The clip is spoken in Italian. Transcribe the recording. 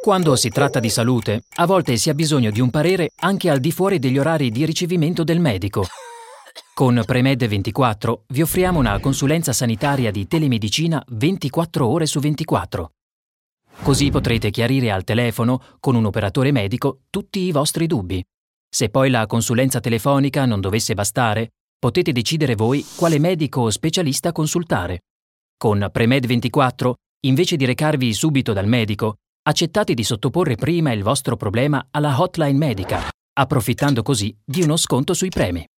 Quando si tratta di salute, a volte si ha bisogno di un parere anche al di fuori degli orari di ricevimento del medico. Con Premed24 vi offriamo una consulenza sanitaria di telemedicina 24 ore su 24. Così potrete chiarire al telefono, con un operatore medico, tutti i vostri dubbi. Se poi la consulenza telefonica non dovesse bastare, potete decidere voi quale medico o specialista consultare. Con Premed24, invece di recarvi subito dal medico, accettate di sottoporre prima il vostro problema alla hotline medica, approfittando così di uno sconto sui premi.